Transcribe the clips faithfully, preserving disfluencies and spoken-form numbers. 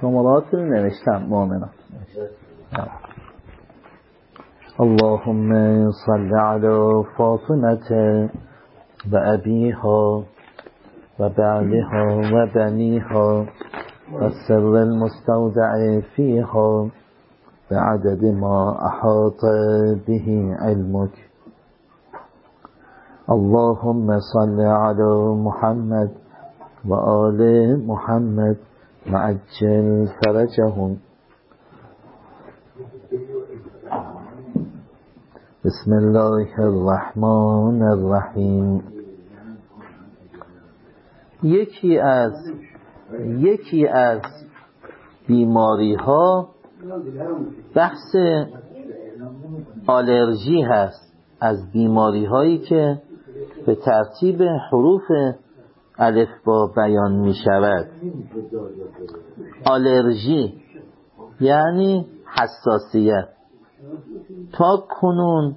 شمارات رو نوشتم مؤمنان. اللهم صل على فاطمة و ابیها و بعلها و بنیها و سر المستودع فیها بعدد ما احاط به علمك. اللهم صل على محمد و آل محمد وعجل فرجهم. بسم الله الرحمن الرحیم. یکی از یکی از بیماری ها بحث آلرژی هست، از بیماری هایی که به ترتیب حروف الفبا بیان می شود. آلرژی یعنی حساسیت. تا کنون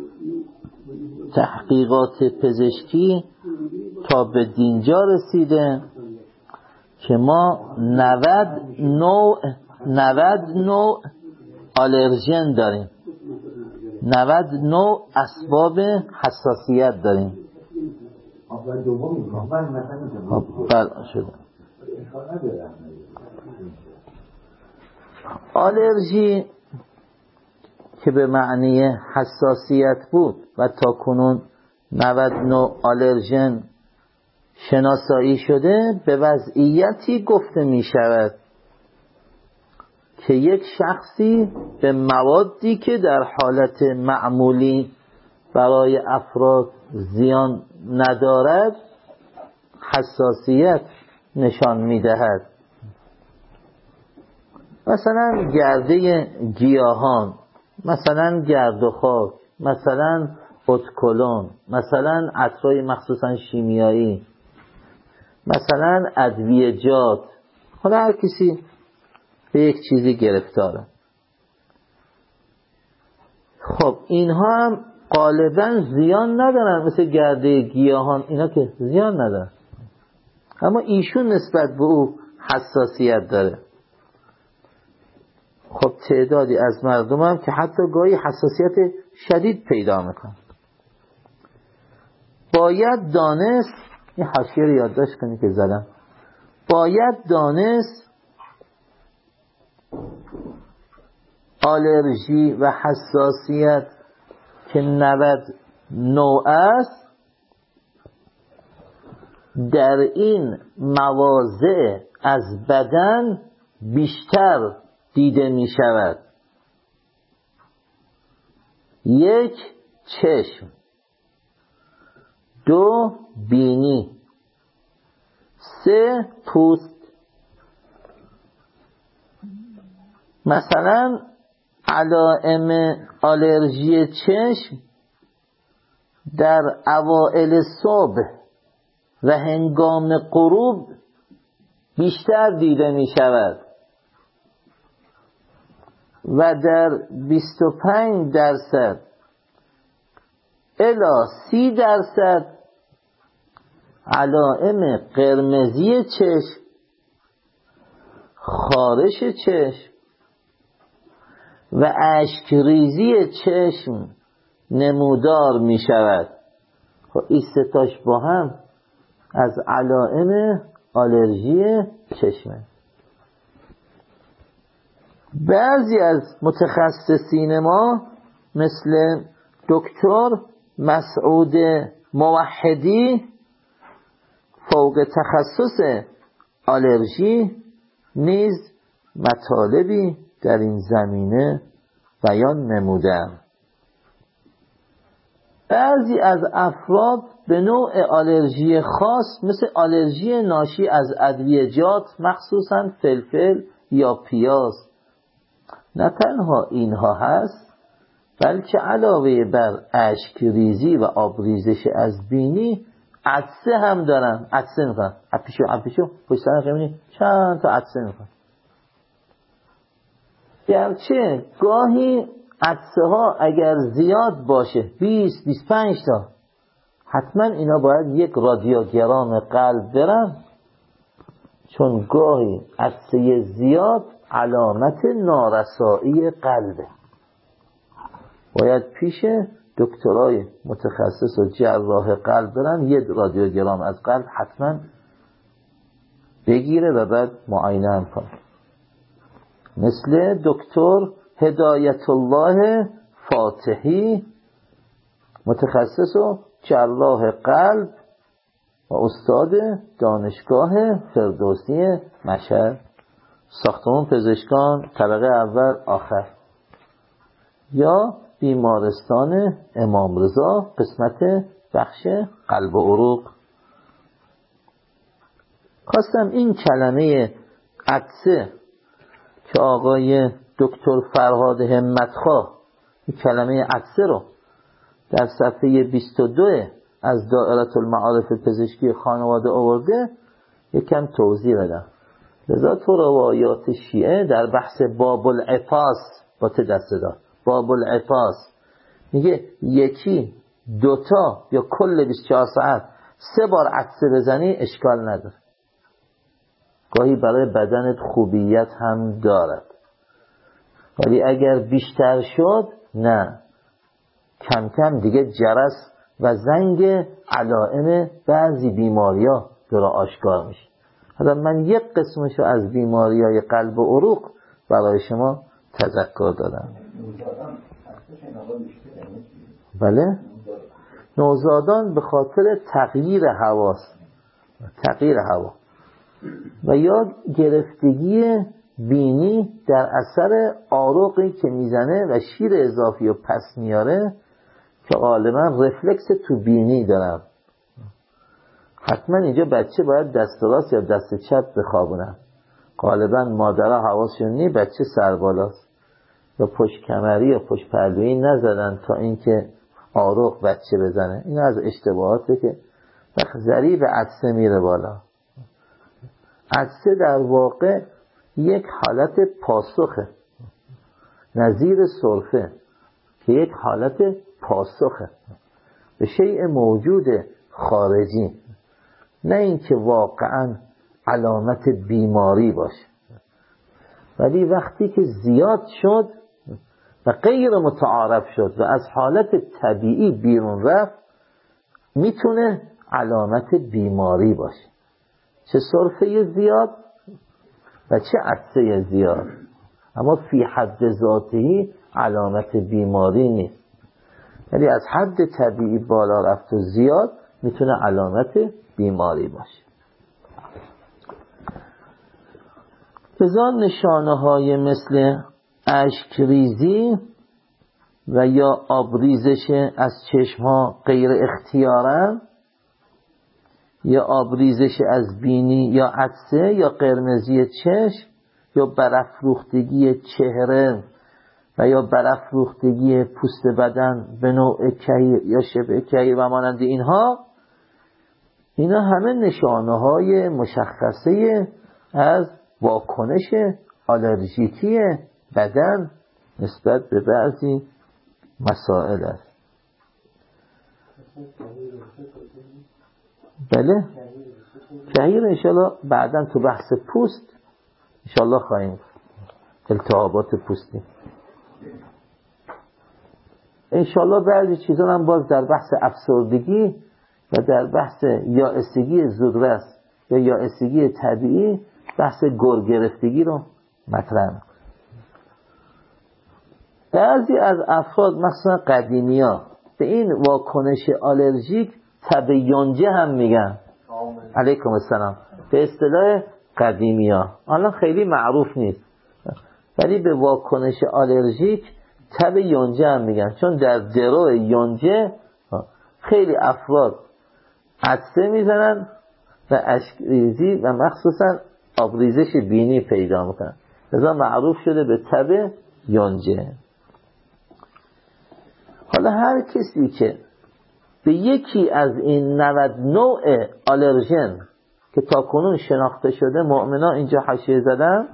تحقیقات پزشکی تا به دینجا رسیده که ما نود نوع نود نوع آلرژن داریم، نود نوع اسباب حساسیت داریم. بله شده. آلرژی که به معنی حساسیت بود و تا کنون نود نوع آلرژن شناسایی شده، به وضعیتی گفته می شود که یک شخصی به موادی که در حالت معمولی برای افراد زیان ندارد حساسیت نشان می دهد. مثلا گرده گیاهان، مثلا گرد و خاک، مثلا اتکلون، مثلا عطرهای مخصوصا شیمیایی، مثلا ادویه‌جات. حالا هر کسی به یک چیزی گرفتاره. خب اینها هم غالبا زیان ندارن، مثل گرده گیاهان اینا که زیان ندارن، اما ایشون نسبت به او حساسیت داره. خب تعدادی از مردم هم که حتی گاهی حساسیت شدید پیدا میکنن. باید دانست، این حاشیه رو یادداشت کنی که زدم، باید دانست آلرژی و حساسیت که نود نوع است در این مواضع از بدن بیشتر دیده می شود. یک، چشم. دو، بینی. سه، پوست. مثلا علائم آلرژی چشم در اوائل صبح و هنگام غروب بیشتر دیده می شود و در بیست و پنج درصد الی سی درصد علائم قرمزی چشم، خارش چشم و اشکریزی چشم نمودار می شود. خب این ستاش با هم از علائم آلرژی چشمه. بعضی از متخصصین ما مثل دکتر مسعود موحدی فوق تخصص آلرژی نیز مطالبی در این زمینه بیان نمودند. بعضی از افراد به نوع آلرژی خاص مثل آلرژی ناشی از ادویه‌جات مخصوصاً فلفل یا پیاز، نه تنها اینها هست بلکه علاوه بر اشکریزی و آبریزش از بینی عطسه هم دارن. عطسه میکنن، اپیشو اپیشو پشت سر خیمونی چند تا عطسه میکنن. گرچه گاهی عطسه ها اگر زیاد باشه بیست بیست و پنج تا، حتما اینا باید یک رادیوگرام قلب برن چون گاهی عطسه زیاد علامت نارسایی قلبه. باید پیش دکترای متخصص و جراح قلب برن، یه رادیوگرام از قلب حتما بگیره و بعد معاینه هم کنه. مثل دکتر هدایت الله فاتحی، متخصص و جراح قلب و استاد دانشگاه فردوسی مشهد، ساختمان پزشکان طبقه اول آخر، یا بیمارستان امام رضا قسمت بخش قلب و عروق. خواستم این کلمه عطسه که آقای دکتر فرهاد همتخواه این کلمه عطسه رو در صفحه بیست و دو از دائره المعارف پزشکی خانواده آورده یکم توضیح بدم. لذا تو روایات شیعه در بحث باب العفاس با ته دسته دار، باب العفاس میگه یکی دوتا یا کل بیست و چهار ساعت سه بار عطسه بزنی اشکال نداره، گاهی برای بدنت خوبیت هم دارد، ولی اگر بیشتر شد نه، کم کم دیگه جرس و زنگ علائم بعضی بیماریا درا آشکار میشه. حالا من یک قسمشو از بیماریای قلب و عروق برای شما تذکر دادم. بله، نوزادان به خاطر تغییر حواس، تغییر هوا و یا گرفتگی بینی در اثر آروقی که میزنه و شیر اضافی و پس میاره که غالبا رفلکس تو بینی دارن، حتما اینجا بچه باید دست راست یا دست چپ بخوابونن. غالبا مادرها حواسشون نی بچه سربالاست یا پشت کمری یا پشت پهلویی نزدن تا اینکه آروق بچه بزنه. این از اشتباهاته که ضریب عطسه میره بالا. عطسه در واقع یک حالت پاسخه، نظیر سرفه که یک حالت پاسخه به شیء موجود خارجی، نه اینکه واقعا علامت بیماری باشه. ولی وقتی که زیاد شد و غیر متعارف شد و از حالت طبیعی بیرون رفت، میتونه علامت بیماری باشه، چه سرفه زیاد و چه عطسه زیاد، اما فی حد ذاتی علامت بیماری نیست. ولی از حد طبیعی بالا رفت و زیاد میتونه علامت بیماری باشه. لذا نشانه های مثل اشک ریزی و یا آبریزش از چشم ها غیر اختیارا، یا آبریزش از بینی یا عطسه یا قرمزی چشم یا برافروختگی چهره و یا برافروختگی پوست بدن به نوع کهیر یا شبه کهیر و مانند اینها، اینا همه نشانه های مشخصه از واکنش آلرژیکی بدن نسبت به بعضی مسائل است. بله، کهیر انشالله بعداً تو بحث پوست انشالله خواهیم، التهابات پوستی انشالله بعضی چیزا هم باز در بحث افسردگی و در بحث یائسگی زودرس یا یائسگی طبیعی بحث گر گرفتگی رو مطرح می‌کنیم. بعضی از افراد مثلا قدیمی‌ها به این واکنش آلرژیک تب یونجه هم میگن. علیکم السلام. به اصطلاح قدیمی‌ها الان خیلی معروف نیست، ولی به واکنش آلرژیک تب یونجه هم میگن، چون در درو یونجه خیلی افراد عطسه میزنن و اشک ریزی و مخصوصا آبریزش بینی پیدا میکنن، لذا معروف شده به تب یونجه. حالا هر کسی که به یکی از این نود نوع آلرژن که تا کنون شناخته شده، مؤمنا اینجا حاشیه زدن،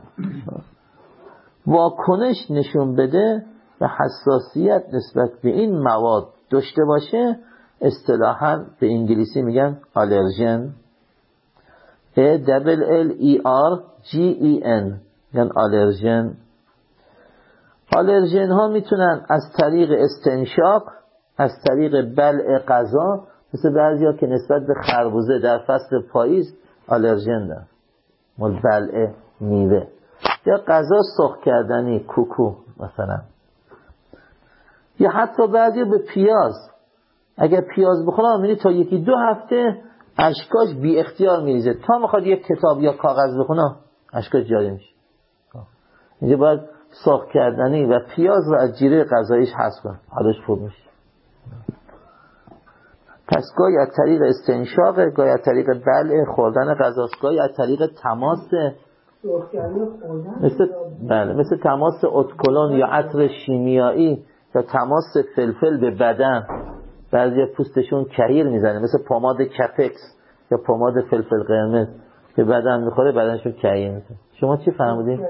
واکنش نشون بده و حساسیت نسبت به این مواد داشته باشه، اصطلاحاً به انگلیسی میگن آلرژن. A double L E R G E N یعنی آلرژن. آلرژن ها میتونن از طریق استنشاق، از طریق بلع غذا، مثل بعضیا که نسبت به خربوزه در فصل پاییز آلرژن دارن، مال بلع میوه، یا غذا سرخ کردنی کوکو مثلا، یا حتی بعضیا به پیاز. اگر پیاز بخوره میبینی تا یکی دو هفته اشکاش بی اختیار میریزه، تا میخواد یک کتاب یا کاغذ بخونه اشکاش جاری میشه. اینجا باید سرخ کردنی و پیاز رو از جیره غذاییش حذف کن، حالش خوب میشه. پس گاهی از طریق استنشاق، گاهی از طریق بلع خوردن غذاست، گاهی از طریق تماس، مثل بله مثل تماس اتکلون یا عطر شیمیایی یا تماس فلفل به بدن. بعضی پوستشون کهیر میزنه، مثل پماد کپکس یا پماد فلفل قرمز که بدن میخوره بدنشون کهیر میزنه. شما چی فهمیدید؟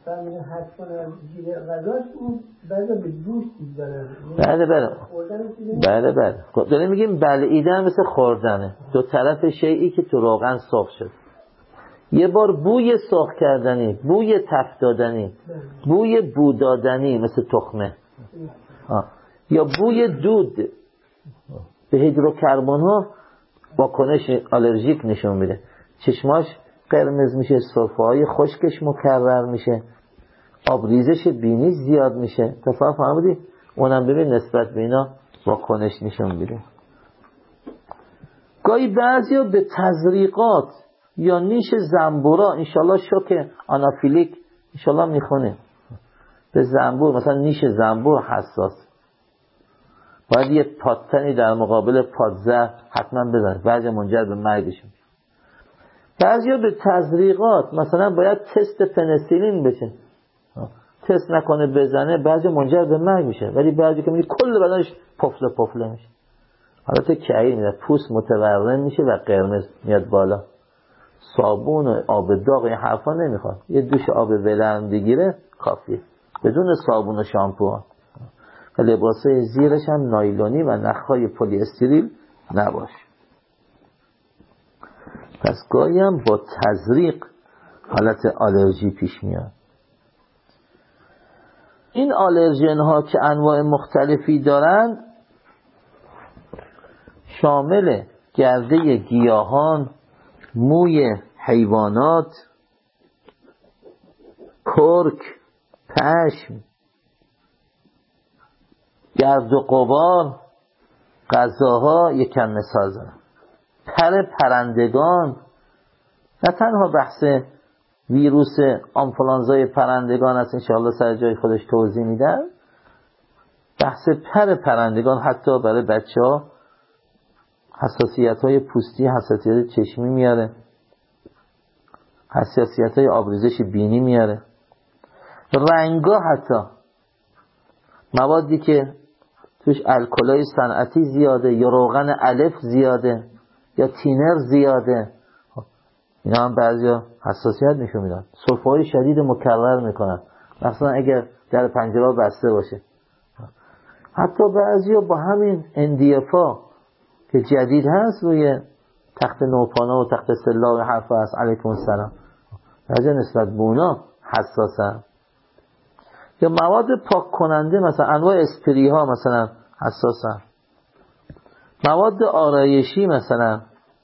بله بله بله بله داریم میگیم بلعیدن مثل خوردنه، دو طرف شیئی که تو روغن سرخ شد. یه بار بوی سرخ کردنی، بوی تفت دادنی، بوی بو دادنی مثل تخمه، آه. یا بوی دود به هیدروکربن ها واکنش آلرژیک نشون میده، چشماش قرمز میشه، سرفه های خشکش مکرر میشه، آبریزش بینی زیاد میشه. تصور فهمیدی؟ اونم ببین نسبت به اینا واکنش نشون میده. گاهی بعضیا به تزریقات یا نیش زنبورا، انشالله شوک آنافیلیک انشالله میخونه، به زنبور مثلا نیش زنبور حساس، باید یه پادتنی در مقابل پادزهر حتما بزنه، بعضی منجر به مرگشون. بعضیا به تزریقات مثلا باید تست پنیسیلین بشه، تست نکنه بزنه، بعضی منجر به مرگ میشه. ولی بعضی که میگه کل بدنش پفله پفله میشه، حالت کهیر میاد، پوست متورم میشه و قرمز میاد بالا. صابون و آب داغ این حرفا نمیخواد، یه دوش آب ولرم بگیره کافیه، بدون صابون و شامپو. و لباسای زیرش هم نایلونی و نخهای پلی استریل نباشه. پس گاهی هم با تزریق حالت آلرژی پیش میاد. این آلرژن ها که انواع مختلفی دارند شامل گرده گیاهان، موی حیوانات، کرک، پشم، گرد و غبار، غذاها، یکم مثال زنم، پر پرندگان، نه تنها بحث ویروس آنفولانزای پرندگان است، انشاءالله سر جای خودش توضیح میدن، بحث پر پرندگان حتی برای بچه ها حساسیت های پوستی، حساسیت چشمی میاره، حساسیت های آبریزش بینی میاره، رنگا، حتی موادی که توش الکلای صنعتی زیاده یا روغن الف زیاده یا تینر زیاده، اینا هم بعضیا حساسیت نشون میدن. سرفه‌های شدید مکرر میکنن، مثلا اگر در پنجره بسته باشه. حتی بعضیا با همین اندیفا که جدید هست روی تخت نوپانا و تخت سلا و حرف هست علیکم السلام، بعضیا نسبت به اونا حساسن. یا مواد پاک کننده، مثلا انواع اسپری ها مثلا حساسن. مواد آرایشی مثلا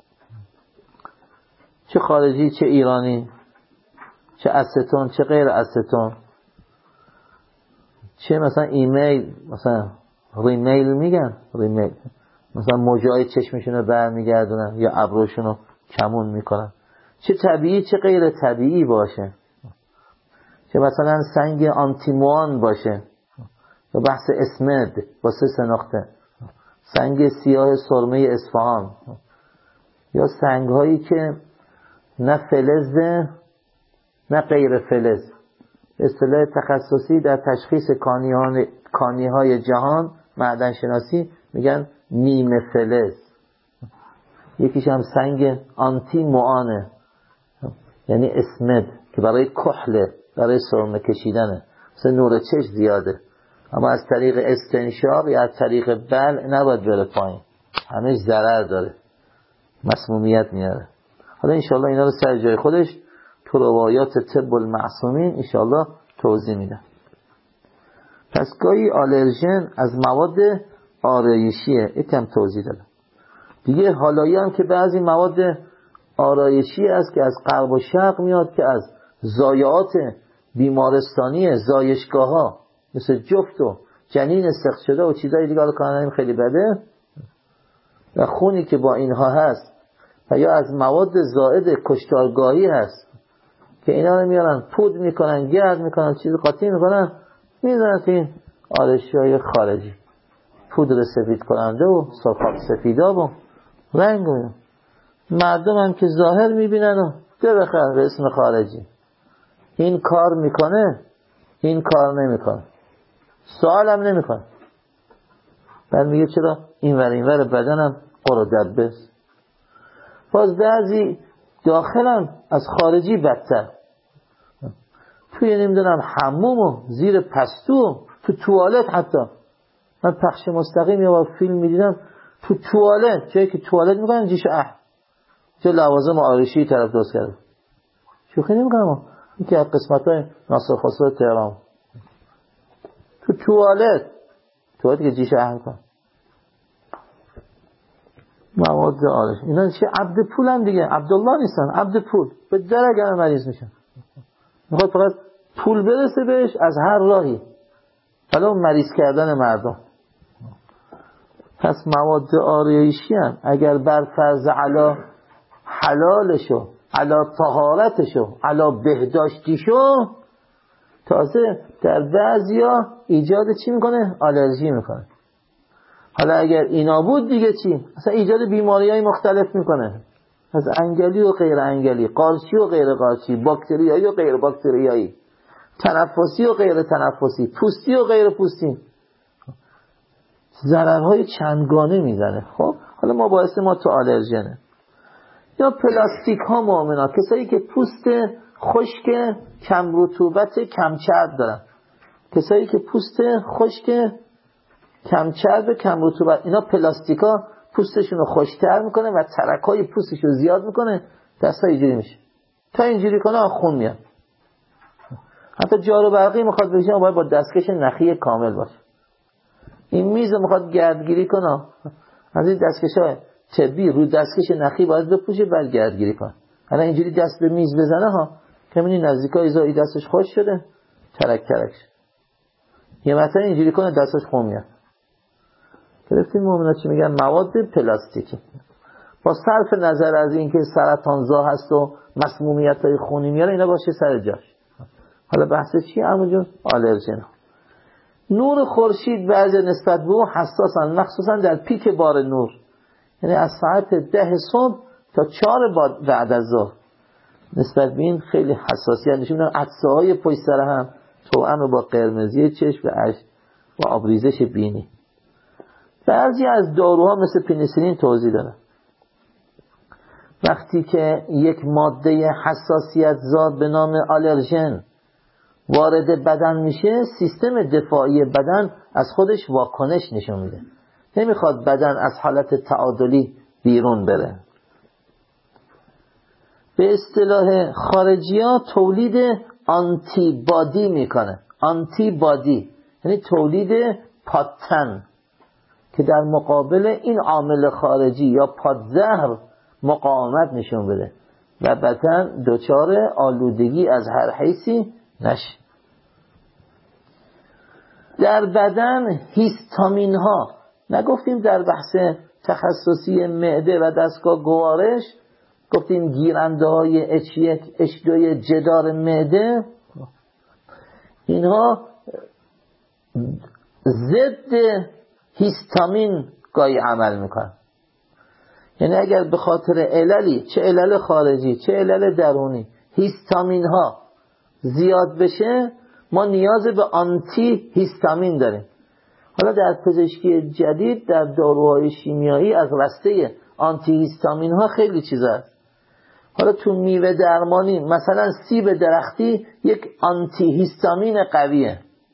چه خارجی چه ایرانی، چه استون چه غیر استون، چه مثلا ایمیل، مثلا ریمیل میگن، ریمیل مثلا موجای چشمشون رو برمیگردونن یا ابروشون رو کمون میکنن، چه طبیعی چه غیر طبیعی باشه، چه مثلا سنگ آنتیموان باشه یا بحث اسمد با سه نقطه، سنگ سیاه سرمه اصفهان، یا سنگ هایی که نه فلزه نه غیر فلز. اصطلاح تخصصی در تشخیص کانی های جهان معدن شناسی میگن نیمه فلز. یکیش هم سنگ آنتی موانه، یعنی اسمد که برای کحل، برای سرمه کشیدنه، مثل نور چشم زیاده، اما از طریق استنشاق یا از طریق بلع نباید بره پایین، همش ضرر داره، مسمومیت میاره. حالا انشاءالله اینا رو سر جای خودش تو روایات طب المعصومین انشاءالله توضیح میدم. پس گاهی آلرژن از مواد آرایشیه، یکم توضیح دادم دیگه. حالایی هم که بعضی مواد آرایشی است که از غرب و شرق میاد، که از ضایعات بیمارستانی زایشگاه ها مثل جفت و جنین سخت شده و چیزای دیگه، حالا کانالیم خیلی بده، و خونی که با اینها هست، و یا از مواد زائد کشتارگاهی هست که اینا رو میارن پود میکنن، گرد میکنن، چیز قاطی میکنن، میزنن این آرایشی‌های خارجی، پودر سفید کننده و سرخاب سفیداب و رنگ و مردم هم که ظاهر میبینن و ده بخیر به اسم خارجی. این کار میکنه، این کار نمیکنه، سوال هم نمیکنه. بعد میگه چرا این ور این ور بدنم قرو دبس. باز بعضی داخلم از خارجی بدتر، توی نمیدونم حموم و زیر پستو، تو توالت. حتی من پخش مستقیم یا فیلم میدیدم تو توالت، جایی که توالت میکنن جیش اه چه لوازم آرایشی طرف درست کرده. شوخی نمیکنم، این که از قسمت های ناصر خسرو تهران تو توالت توالت که جیش اه میکنن مواد آرایشی. اینا چه عبد پول هم دیگه، عبدالله نیستن، عبد پول. به درگه مریض میشن، میخواد فقط پول برسه بهش از هر راهی، حالا مریض کردن مردم. پس مواد آرایشی هم اگر بر فرض علا حلالشو، علا طهارتشو، علا بهداشتیشو، تازه در بعضیا ایجاد چی میکنه؟ آلرژی میکنه. حالا اگر اینا بود دیگه چی؟ اصلا ایجاد بیماری های مختلف میکنه، از انگلی و غیر انگلی، قارچی و غیر قارچی، باکتریایی و غیر باکتریایی، تنفسی و غیر تنفسی، پوستی و غیر پوستی، ضررهای چندگانه میزنه. خب حالا ما باعث ما تو آلرژنه. یا پلاستیک ها مؤمنا، کسایی که پوست خشک، کم رطوبت، کم چرب دارن، کسایی که پوست خشک، کم چرب، کم رطوبت، اینا پلاستیکا پوستشون رو خشک‌تر میکنه و ترکای پوستش رو زیاد میکنه، دستا اینجوری میشه. تا اینجوری کنه خون میاد. حتی جارو برقی میخواد بشه باید با دستکش نخی کامل باشه. این میز میخواد گردگیری کنه، از این دستکش‌های طبی رو دستکش نخی باید بپوشه بعد گردگیری کنه. حالا اینجوری دست به میز بزنه ها که میبینی نزدیکای زایی دستش خوش شده، ترک ترک شد. یه مثلا اینجوری کنه دستش خون میاد. گرفتیم مومنا چی میگن؟ مواد پلاستیکی. با صرف نظر از اینکه سرطانزا هست و مسمومیت‌های خونی میاره، اینا باشه سر جاش. حالا بحث چی عمو؟ آلرژن. نور خورشید بعضی نسبت به او حساسن، مخصوصا در پیک بار نور، یعنی از ساعت ده صبح تا چهار بعد از ظهر نسبت به این خیلی حساسیت نشون میدن. عدسه‌های پشت سر هم توأم با قرمزی چشم و اش و آبریزش بینی. بعضی از داروها مثل پنیسیلین توضیح دادن، وقتی که یک ماده حساسیت زا به نام آلرژن وارد بدن میشه، سیستم دفاعی بدن از خودش واکنش نشون میده، نمیخواد بدن از حالت تعادلی بیرون بره. به اصطلاح خارجی ها تولید آنتی بادی میکنه. آنتی بادی یعنی تولید پادتن که در مقابل این عامل خارجی یا پادزهر مقاومت نشون بده و بدن دچار آلودگی از هر حیثی نشه. در بدن هیستامین ها، نگفتیم در بحث تخصصی معده و دستگاه گوارش گفتیم گیرنده های اچ یک اچ دو جدار معده، اینها ضد هیستامین گاهی عمل میکنن. یعنی اگر به خاطر عللی، چه علل خارجی چه علل درونی، هیستامین ها زیاد بشه، ما نیاز به آنتی هیستامین داریم. حالا در پزشکی جدید در داروهای شیمیایی از رسته آنتی هیستامین ها خیلی چیز هست. حالا تو میوه درمانی مثلا سیب درختی یک آنتی هیستامین قویه،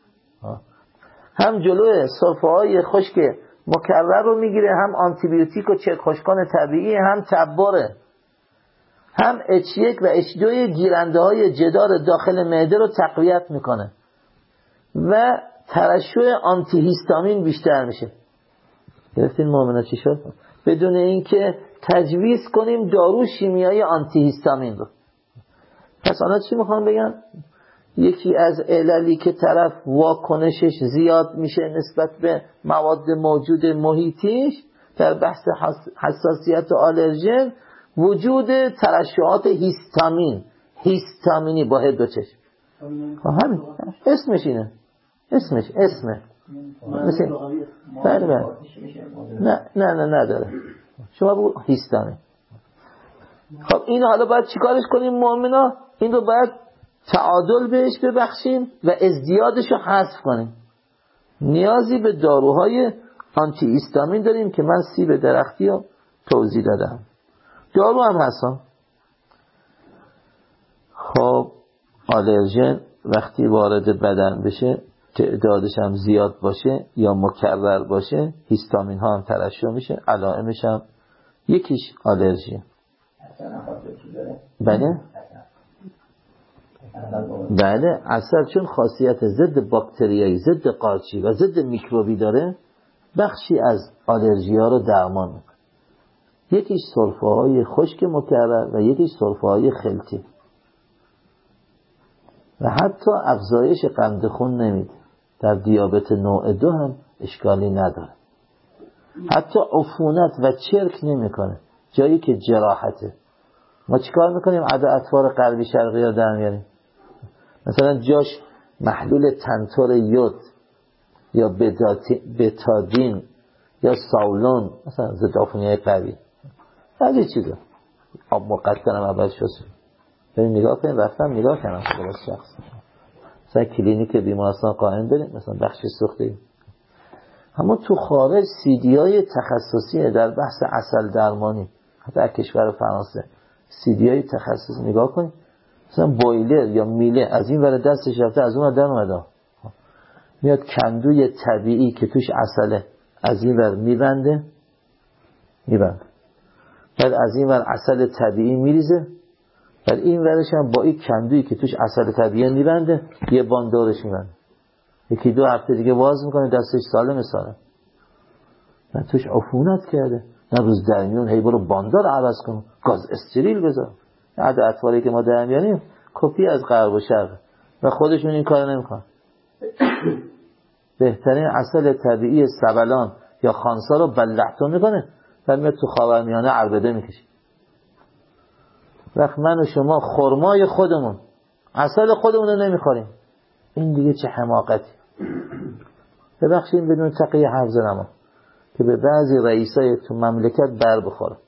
هم جلوی سرفه های خشک مکرر رو میگیره، هم آنتی بیوتیک و چک خشکان طبیعی، هم تباره. هم اچ یک و اچ دو گیرنده های جدار داخل معده رو تقویت میکنه و ترشح آنتی هیستامین بیشتر میشه. گرفتین مؤمنا چی شد؟ بدون اینکه تجویز کنیم دارو شیمیایی آنتی هیستامین رو. پس آنها چی میخوان بگن؟ یکی از عللی که طرف واکنشش زیاد میشه نسبت به مواد موجود محیطیش در بحث حساسیت و آلرژن وجود ترشحات هیستامین، هیستامینی با هد و چشم. همین اسمش اینه، اسمش اسمه مثل بله بله نه نه نه نداره. شما بگو هیستامین. خب این حالا باید چیکارش کنیم مؤمنا؟ این رو باید تعادل بهش ببخشیم و ازدیادش رو حذف کنیم. نیازی به داروهای آنتی هیستامین داریم که من سیب درختی رو توضیح دادم. دارو هم هستم. خب آلرژن وقتی وارد بدن بشه تعدادش هم زیاد باشه یا مکرر باشه هیستامین ها هم ترشح میشه، علائمش هم یکیش آلرژی. بله بله عسل چون خاصیت ضد باکتریایی، ضد قارچی و ضد میکروبی داره بخشی از آلرژی ها رو درمان میکنه. یکیش سرفه های خشک مکرر و یکیش سرفه های خلطی و حتی افزایش قند خون نمیده. در دیابت نوع دو هم اشکالی نداره. حتی عفونت و چرک نمیکنه جایی که جراحته. ما چیکار میکنیم؟ عده اطوار قلبی شرقی رو در میاریم، مثلا جاش محلول تنتور یود یا بتادین یا ساولون، مثلا ضد عفونی قلبی، هر چیزا آب مقطرم اول شست. بریم نگاه کنیم. رفتم نگاه کنم خلاص شخص مثلا کلینیک بیمارستان قائم داریم، مثلا بخش سوخته. اما تو خارج سی دی های تخصصی در بحث عسل درمانی، حتی در کشور فرانسه سی دی های تخصصی نگاه کنید، مثلا بویلر یا میله از این ور دستش رفته از اون ور در اومده، میاد کندوی طبیعی که توش عسله از این ور میبنده میبنده بعد از این ور عسل طبیعی میریزه، بعد این ورش هم با این کندویی که توش عسل طبیعی میبنده یه باندارش میبنده، یکی دو هفته دیگه باز میکنه دستش سالم سالم. نه توش عفونت کرده، نه روز در میون هی برو باندار عوض کن، گاز استریل بذار. عده اطواری که ما در میانیم کپی از غرب و شرق و خودشون این کار نمیکنن. بهترین عسل طبیعی سبلان یا خانسا رو بلعتون میکنه بعد میاد تو خاورمیانه عربده میکشه. وقت من و شما خرمای خودمون عسل خودمون رو نمیخوریم، این دیگه چه حماقتی. ببخشید بدون تقیه حرف زدم که به بعضی رئیسای تو مملکت بر بخوره.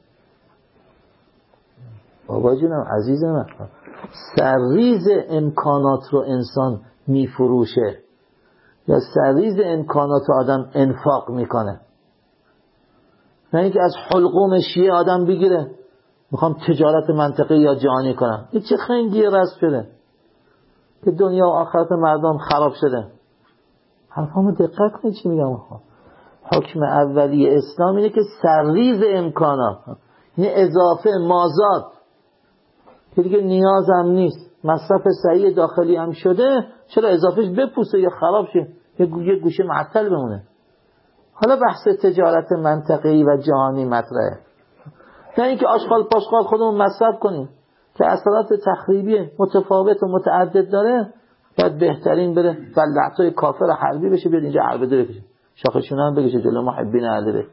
بابا جونم عزیز من، سرریز امکانات رو انسان میفروشه یا سرریز امکانات رو آدم انفاق میکنه، نه اینکه از حلقوم شیعه آدم بگیره میخوام تجارت منطقی یا جهانی کنم. این چه خنگی رسم شده که دنیا و آخرت مردم خراب شده. حرفامو دقت کنید چی میگم. حکم اولیه اسلام اینه که سرریز امکانات، یعنی اضافه مازاد که دیگه نیاز هم نیست، مصرف صحیح داخلی هم شده، چرا اضافهش بپوسه یا خراب شه یه گوشه معطل بمونه. حالا بحث تجارت منطقی و جهانی مطرحه، نه اینکه آشغال پاشغال خودمون مصرف کنیم که اثرات تخریبی متفاوت و متعدد داره. باید بهترین بره بلعتای کافر حربی بشه بیاد اینجا عربده بکشه، شاخشون هم بکشه جلو محبین اهل بیت.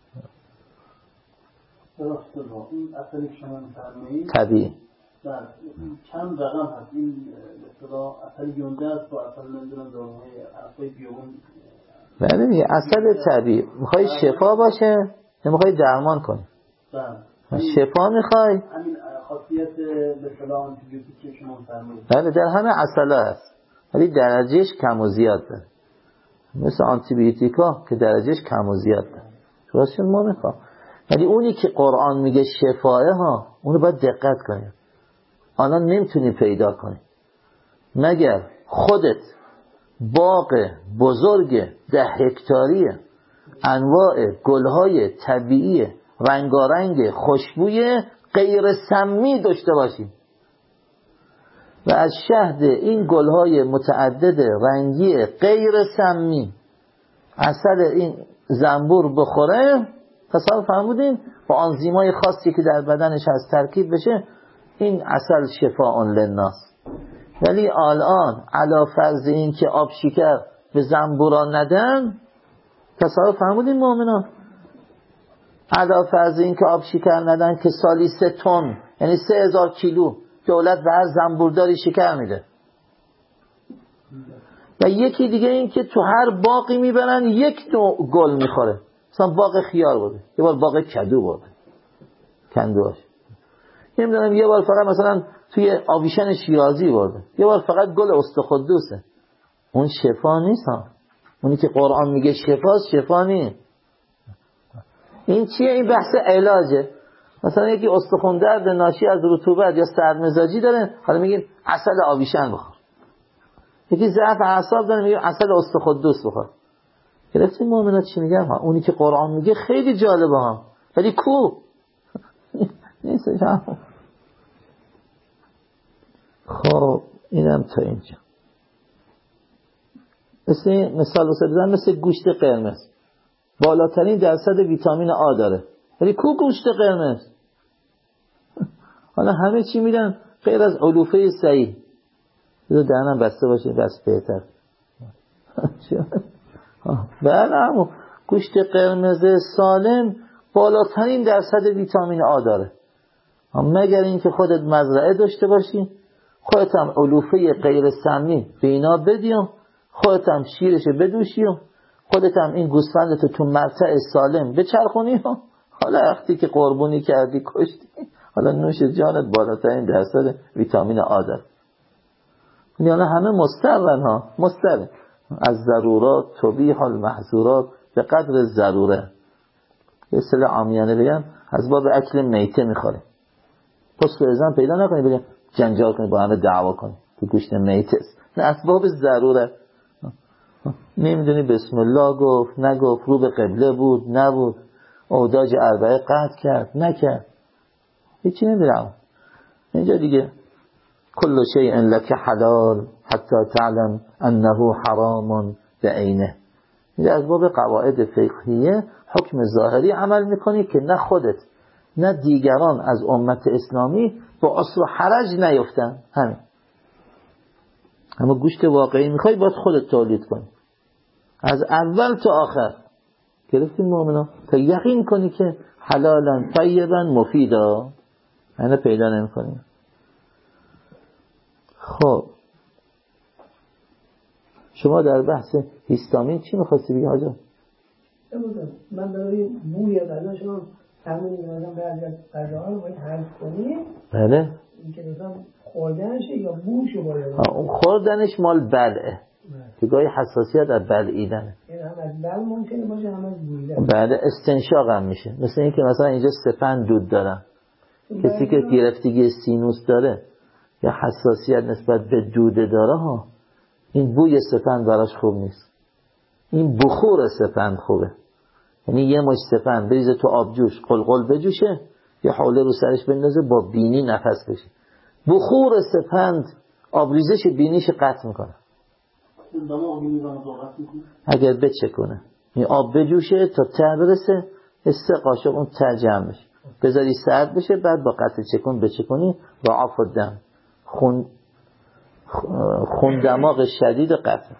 این اصلی که شما می‌فرمایید طبیعی در چند رقم هست این مثلا اصل گنده است با اصل نمیدونم داروهای اصل بیوم. بله دیگه اصل طبیعی. میخوای شفا باشه یا میخوای درمان کنی؟ بله شفا میخوای؟ همین خاصیت به اصطلاح آنتیبیوتیک که شما فرمودید بله در همه اصلا هست ولی درجهش کم و زیاد داره، مثل آنتیبیوتیکا که درجهش کم و زیاد داره. راستش ما میخوام ولی اونی که قرآن میگه شفاه ها اونو باید دقت کنیم. الان نمیتونی پیدا کنی مگر خودت باغ بزرگ ده هکتاری انواع گلهای طبیعی رنگارنگ خوشبوی غیر سمی داشته باشیم و از شهد این گلهای متعدد رنگی غیر سمی عسل این زنبور بخوره، تصور فرمودین با آنزیمای خاصی که در بدنش از ترکیب بشه، این عسل شفاء للناس. ولی الان علا فرض این که آب شکر به زنبورا ندن، تصور فرمودین مؤمنان، علا فرض این که آب شکر ندن که سالی سه تن یعنی سه هزار کیلو دولت به هر زنبورداری شکر میده. و یکی دیگه این که تو هر باقی میبرن یک نوع گل میخوره. مثلا باغ خیار بوده، یه بار باغ کدو بوده، کندوش، نمیدونم یه بار فقط مثلا توی آویشن شیرازی برده، یه بار فقط گل استخدوسه. اون شفا نیست ها. اونی که قرآن میگه شفاست، شفا نیست. این چیه؟ این بحث علاجه. مثلا یکی استخوان درد ناشی از رطوبت یا سردمزاجی داره، حالا میگیم عسل آویشن بخور. یکی ضعف اعصاب داره، میگیم عسل استخدوس بخور. گرفتین مؤمنات چی میگم ها؟ اونی که قرآن میگه خیلی جالبه ها، ولی کو نیست جا. خب اینم تا اینجا. مثل مثال بزنم، مثل گوشت قرمز بالاترین درصد ویتامین آ داره، ولی کو گوشت قرمز؟ حالا همه چی میدن غیر از علوفه صحیح. بذار دهنم بسته باشه بس بهتر. بله همون گوشت قرمز سالم بالاترین درصد ویتامین آ داره، مگر اینکه خودت مزرعه داشته باشی، خودت هم علوفه غیر سمی به اینا بدیم، خودت هم شیرشو بدوشی، خودت هم این گوسفندتو تو مرتع سالم بچرخونی. حالا وقتی که قربونی کردی کشتی، حالا نوش جانت بالاترین درصد ویتامین آ داره. یعنی همه مسترن ها، مسترن. از ضرورات تبیح المحظورات به قدر ضروره. یه اصطلاح عامیانه بگم، از باب اکل میته میخوره. پس ازن پیدا نکنی بگم جنجال کنی با همه دعوا کنی که گوشت میته است. نه، از باب ضروره. نمیدونی بسم الله گفت نگفت، رو به قبله بود نبود، اوداج اربعه قطع کرد نکرد، هیچی نمیدونم. اینجا دیگه کل شیء لک حلال حتی تعلم انه حرام بعینه. اینجا از باب قواعد فقهیه حکم ظاهری عمل میکنی که نه خودت نه دیگران از امت اسلامی با عسر و حرج نیفتن. همین. اما گوشت واقعی میخوای باید خودت تولید کنی از اول تا آخر. گرفتین مؤمنان؟ تا یقین کنی که حلالا طیبا مفیدا. اینو پیدا نمی‌کنی. خب شما در بحث هیستامین چی می‌خواستی بگی حاجا؟ من برای بوی غذا شما تمرین می‌کنم، بعضی از غذاها رو باید حذف کنی. بله. اینکه مثلا خوردنش یا بوشو باید. اون خوردنش مال بلعه. که گاهی حساسیت از بلعیدنه. یعنی هم از بل ممکنه باشه هم از بویدن. بله استنشاق هم میشه. مثل اینکه مثلا اینجا سپند دود دارن. کسی که گرفتگی سینوس داره یا حساسیت نسبت به دوده داره ها، این بوی سپند براش خوب نیست. این بخور سپند خوبه. یعنی یه مش سپند بریزه تو آبجوش قلقل بجوشه یا حوله رو سرش بندازه با بینی نفس بشه. بخور سپند آبریزش بینیش قطع میکنه. اگر بچکونه این آب بجوشه تا ته برسه، سه قاشق اون ته جمع بشه، بذاری سرد بشه، بعد با قطع چکون بچکونی با عفو دم خون خون دماغ شدید قطع.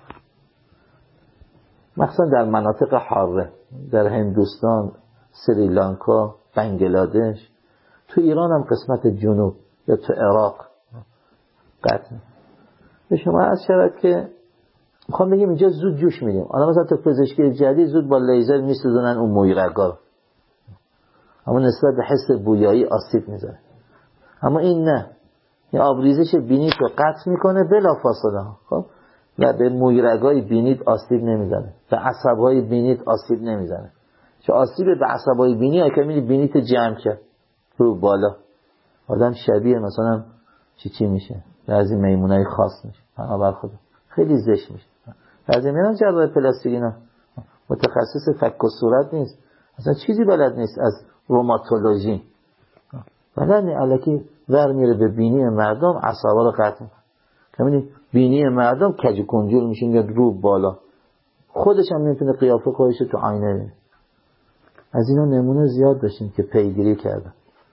مثلا در مناطق حاره، در هندوستان، سریلانکا، بنگلادش، تو ایران هم قسمت جنوب یا تو عراق قطع. به شما عرض شود که میخوام بگیم اینجا زود جوش میدیم. حالا مثلا تو پزشکی جدید زود با لیزر میسوزونن اون مویرگا، اما نسبت به حس بویایی آسیب میزنه. اما این نه، این آبریزش بینیت رو قطع میکنه بلا فاصله. خب و به مویرگای بینیت آسیب نمیزنه، به عصبهای بینیت آسیب نمیزنه. چون آسیب به عصبهای بینی ها که میری بینیت جمع کرد رو بالا، آدم شبیه مثلا چی چی میشه، بعضی میمونای خاص میشه، بنابر خدا خیلی زشت میشه. بعضی میرن جراح پلاستیک اینا متخصص فک و صورت نیست، اصلا چیزی بلد نیست از روماتولوژی. بدن الکی ور میره به بینی مردم، اعصابا رو قطع میکنه. ببینید بینی مردم کج و کنجور میشه، میاد رو بالا، خودش هم نمیتونه قیافه خودش تو آینه ببینه. از اینا نمونه زیاد داشتیم که پیگیری کردن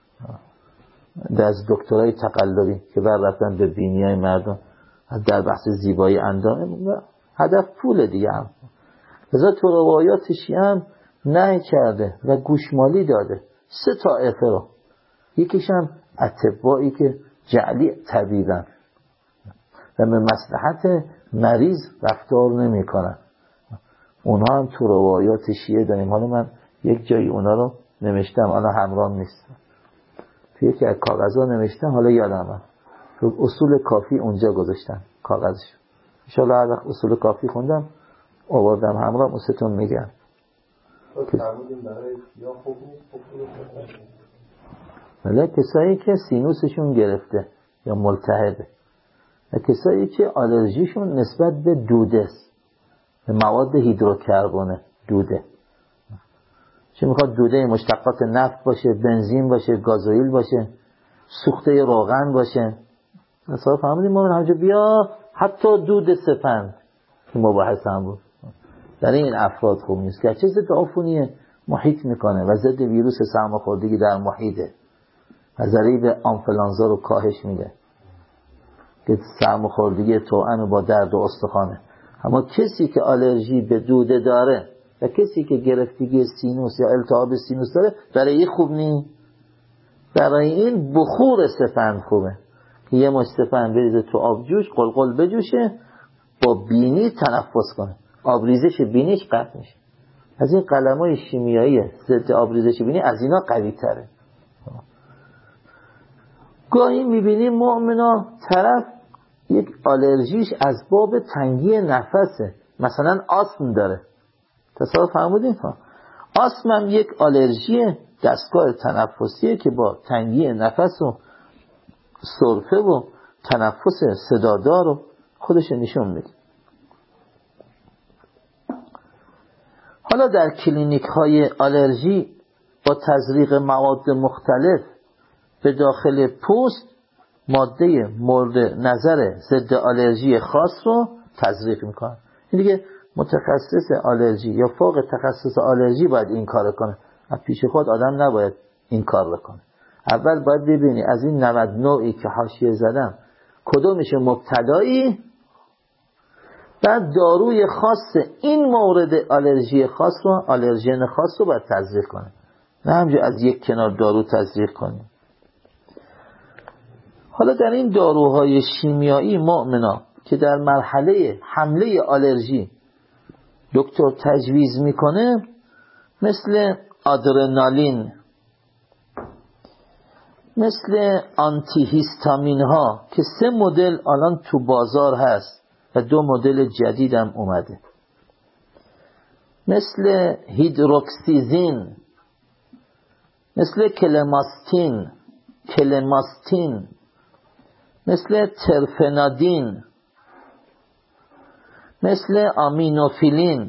از دکترای تقلبی که بر رفتن به بینیای مردم در بحث زیبایی اندام، هدف پول دیگه. هم لذا تو روایاتش هم نهی کرده و گوشمالی داده سه طایفه رو. یکیش هم اطبایی که جعلی طبیبن و به مصلحت مریض رفتار نمی کنن، اونها هم تو روایات شیعه داریم. حالا من یک جایی اونا رو نوشتم، حالا همراه نیست، تو یکی از کاغذها نوشتم، حالا یادم تو اصول کافی اونجا گذاشتم کاغذش. ان شاء الله هر وقت اصول کافی خوندم آوردم همراه، اصلتون میگم. ولی کسایی که سینوسشون گرفته یا ملتهبه و کسایی که آلرژیشون نسبت به دوده است، به مواد هیدروکربونه، دوده چه میخواد دوده مشتقات نفت باشه، بنزین باشه، گازوئیل باشه، سوخته روغن باشه. مثلا فهمیدیم ما همونجا بیا حتی دود سپند که مباحث هم بود. در این افراد خوب نیست که چه ضد عفونی محیط میکنه و ضد ویروس سرماخوردگی در محیطه و ضریب آنفلانزا رو کاهش میده که سرماخوردگی توأم با درد و استخوانه. اما کسی که آلرژی به دوده داره و کسی که گرفتگی سینوس یا التهاب سینوس داره، برای این خوب نیست. برای این بخور سفند خوبه که یه مشت سفند بریزه تو آبجوش، قلقل بجوشه، با بینی تنفس کنه، آبریزش بینیش قطع میشه. از این قلمای شیمیایی ضد آبریزش بینی از اینا قوی تره. گاهی میبینیم مؤمنا طرف یک آلرژیش از باب تنگی نفسه، مثلا آسم داره. تصور فرمودین؟ آسم هم یک آلرژی دستگاه تنفسیه که با تنگی نفس و سرفه و تنفس صدادار رو خودش نشون میده. حالا در کلینیک های آلرژی با تزریق مواد مختلف به داخل پوست ماده مورد نظر ضد آلرژی خاص رو تزریق میکنن. این دیگه متخصص آلرژی یا فوق تخصص آلرژی باید این کار کنه، از پیش خود آدم نباید این کار بکنه. اول باید ببینی از این نود نوعی که حاشیه زدم کدومش مبتلایی، بعد داروی خاص این مورد آلرژی خاص رو، آلرژن خاص رو باید تزریق کنه، نه همجور از یک کنار دارو تزریق کنه. حالا در این داروهای شیمیایی مؤمنا که در مرحله حمله آلرژی دکتر تجویز میکنه، مثل آدرنالین، مثل آنتی هیستامین ها که سه مدل الان تو بازار هست و دو مدل جدید هم اومده، مثل هیدروکسیزین، مثل کلماستین کلماستین مثل ترفنادین، مثل آمینوفیلین،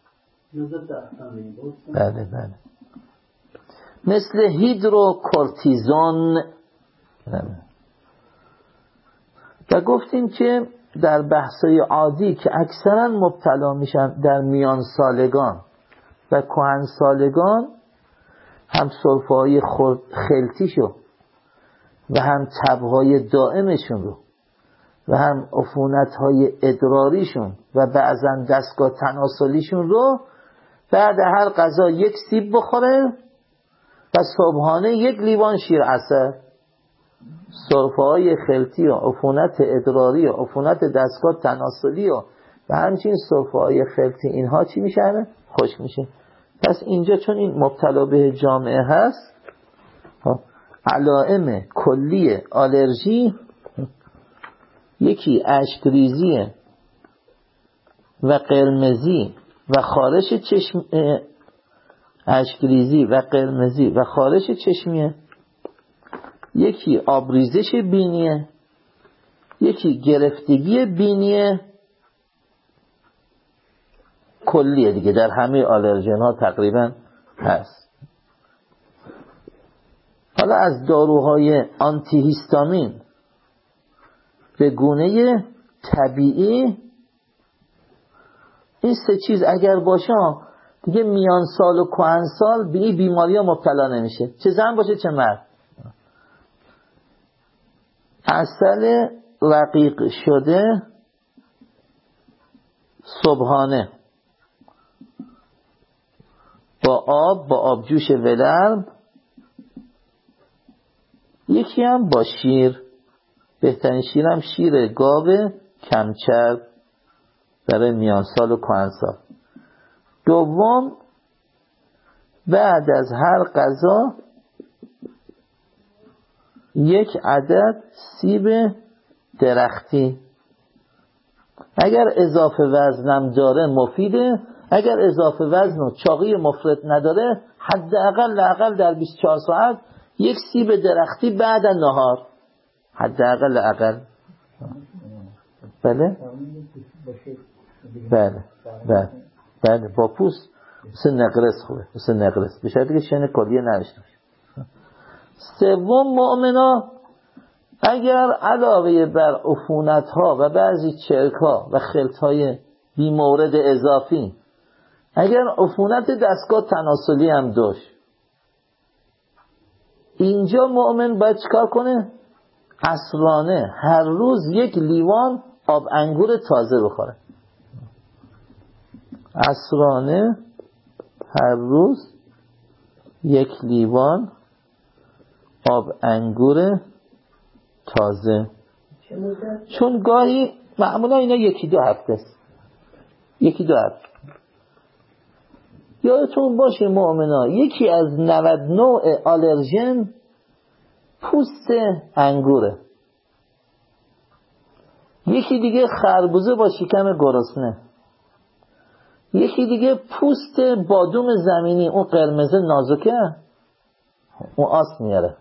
بله بله، مثل هیدروکورتیزون. و گفتیم که در بحثای عادی که اکثرا مبتلا میشن در میان سالگان و کهن سالگان، هم سرفه‌های خلطیشو و هم تبهای دائمشون رو و هم عفونت‌های ادراریشون و بعضا دستگاه تناسلیشون رو بعد هر غذا یک سیب بخوره و صبحانه یک لیوان شیر عسل. سرفه‌های خلطی و عفونت ادراری و عفونت دستگاه تناسلی و و همچنین سرفه‌های خلطی، اینها چی میشه؟ خشک میشه. پس اینجا چون این مبتلا به جامعه هست، علائم کلی آلرژی یکی اشکریزی و قرمزی و خارش چشم، اشکریزی و قرمزی و خارش چشمیه، یکی آبریزش بینیه، یکی گرفتگی بینیه. کلیه دیگه، در همه آلرژن ها تقریبا هست. حالا از داروهای آنتی هیستامین به گونه طبیعی این سه چیز اگر باشه دیگه میان سال و کهن سال به این بیماری ها مبتلا نمیشه، چه زن باشه چه مرد. عسل رقیق شده صبحانه با آب، با آبجوش ولرم، یکی هم با شیر. بهترین شیر هم شیر گاو کمچرب برای میان سال و کهن سال. دوم، بعد از هر غذا یک عدد سیب درختی، اگر اضافه وزنم داره مفیده، اگر اضافه وزن و چاقی مفرط نداره حداقل لااقل در بیست و چهار ساعت یک سیب درختی بعد از نهار، حداقل لااقل. بله بله بله بله با پوست، مثل نقرس خوبه، مثل نقرس، به شرطی که شن کلیه نرشته. سوم، مؤمنا اگر علاوه بر عفونت ها و بعضی چرک ها و خلط های بی مورد اضافی، اگر عفونت دستگاه تناسلی هم داشت، اینجا مؤمن باید چکار کنه؟ عصرانه هر روز یک لیوان آب انگور تازه بخوره. عصرانه هر روز یک لیوان آب انگور تازه. چون گاهی معمولا اینا یکی دو هفته است، یکی دو هفته. یادتون باشه مؤمنا یکی از نود نوع آلرژن پوست انگوره، یکی دیگه خربوزه با شکم گرسنه، یکی دیگه پوست بادوم زمینی اون قرمز نازکه اون آس میاره،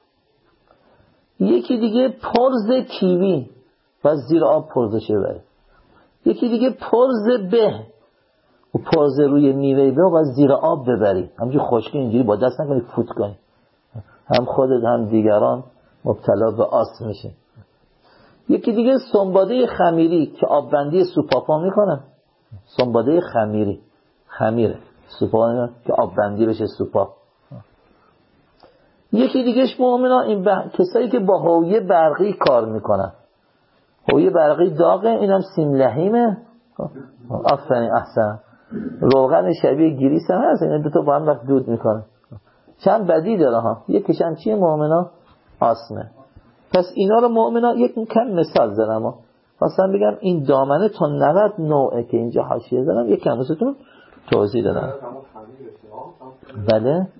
یکی دیگه پرز کیوی و زیر آب پرزش ببره، یکی دیگه پرز به و پرز روی میوه به و زیر آب ببری، همجور خشکی اینجوری با دست نکنی فوت کنی، هم خودت هم دیگران مبتلا به آس میشه. یکی دیگه سنباده خمیری که آب بندی سوپاپا میکنن، سنباده خمیری، خمیره سوپا که آب بندی بشه سوپا. یکی دیگهش مؤمنا این ب... کسایی که با حویه برقی کار میکنن، حویه برقی داغه، اینم سیم لحیمه، آفرین احسن، روغن شبیه گریس هم هست، این دوتا با هم وقت دود میکنه، چند بدی داره ها. یکیش هم چیه مؤمنا؟ آسمه. پس اینا رو مؤمنا یک کم مثال زدم ها، خواستم بگم این دامنه تا نود نوعه که اینجا حاشیه زدم یک کم واسهتون توضیح دادم. بله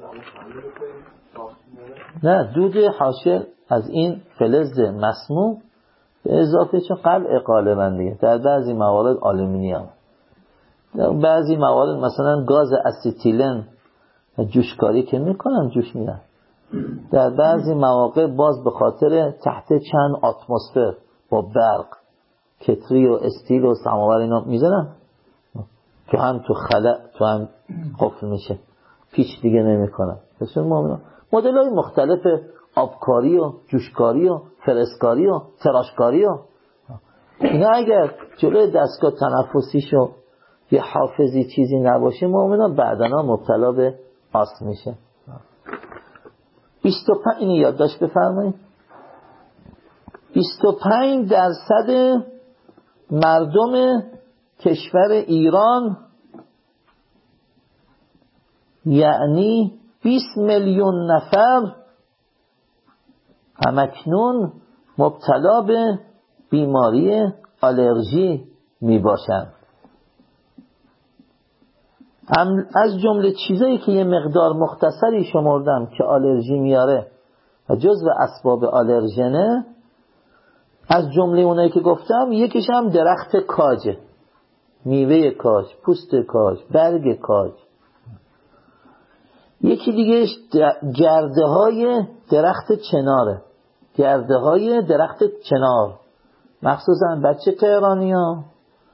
نه، دود حاشیه از این فلز مسموم به اضافه چون قلع غالبا دیگه در بعضی موارد آلومینیوم، در بعضی موارد مثلا گاز استیلن جوشکاری که میکنن جوش میدن، در بعضی مواقع باز به خاطر تحت چند اتمسفر با برق کتری و استیل و سماور اینا میزنن که هم تو خلأ تو هم قفل میشه، پیچ دیگه نمیکنن. پس مؤمنان مدل های مختلف آبکاری و جوشکاری و فرسکاری و تراشکاری و اینا اگر جلوی دستگاه تنفسیشو یه حافظی چیزی نباشه مؤمنان بعدنا مبتلا به آس میشه. بیست و پنج اینو یادداشت بفرمایید. بیست و پنج درصد مردم کشور ایران یعنی بیست میلیون نفر همکنون مبتلا به بیماری آلرژی می باشند. از جمله چیزایی که یه مقدار مختصری شمردم که آلرژی میاره و جزو اسباب آلرژنه، از جمله اونایی که گفتم یکیش هم درخت کاجه، میوه کاج، پوست کاج، برگ کاج. یکی دیگهش گرده های درخت چناره، گرده های درخت چنار، مخصوصا بچه تهرانی ها،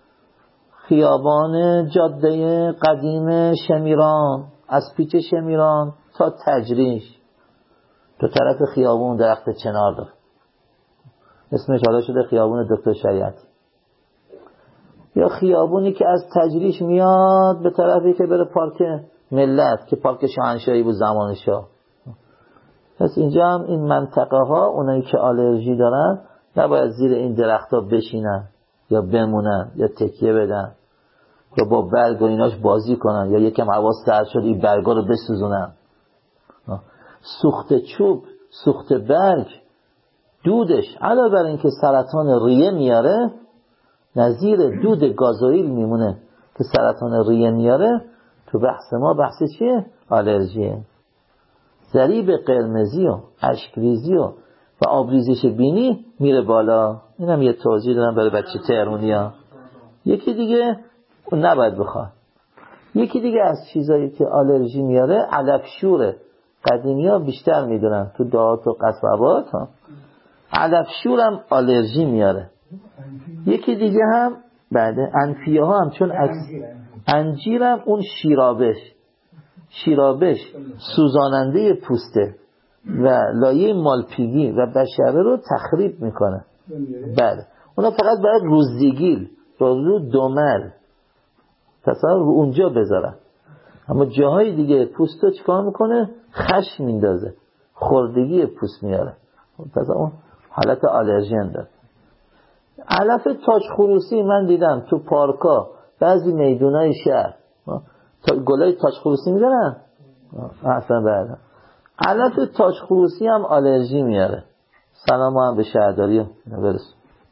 خیابان جاده قدیم شمیران، از پیچ شمیران تا تجریش، تو طرف خیابون درخت چنار داره، اسمش حالا شده خیابون دکتر شریعتی. یا خیابونی که از تجریش میاد به طرفی که بره پارک ملت که پارک شاهنشاهی بود زمان شاه. پس اینجا هم این منطقه ها اونایی که آلرژی دارن نباید زیر این درخت ها بشینن یا بمونن یا تکیه بدن یا با برگ و ایناش بازی کنن یا یکم هوا سرد شد این برگا رو بسوزونن. سوخت چوب، سوخت برگ، دودش علاوه بر این که سرطان ریه میاره، نظیر دود گازوئیل میمونه که سرطان ریه میاره. تو بحث ما بحث چیه؟ آلرژیه. ضریب قرمزی و اشکریزی و و آبریزش بینی میره بالا. اینم یه توضیح دارم برای بچه تهرونی ها. یکی دیگه اون نباید بخواد. یکی دیگه از چیزایی که آلرژی میاره علفشوره. قدیمی ها بیشتر میدونن تو دهات و قصبات ها علفشور هم آلرژی میاره. یکی دیگه هم بعد انفیه ها هم چون انجیر هم اون شیرابش شیرابش سوزاننده پوسته و لایه مالپیگی و بشره رو تخریب میکنه. بله اونا فقط باید روزیگیل رو دومل تصور رو اونجا بذارن، اما جاهای دیگه پوست رو چیکار میکنه؟ خش میندازه، خوردگی پوست میاره. تصور اون حالت آلرژن داره. علف تاج خروسی من دیدم تو پارکا بعضی میدونای شهر تا گلای تاج خروسی میذارن. اصلا بعد علف تاج خروسی هم آلرژی میاره. سلام هم به شهرداری برس.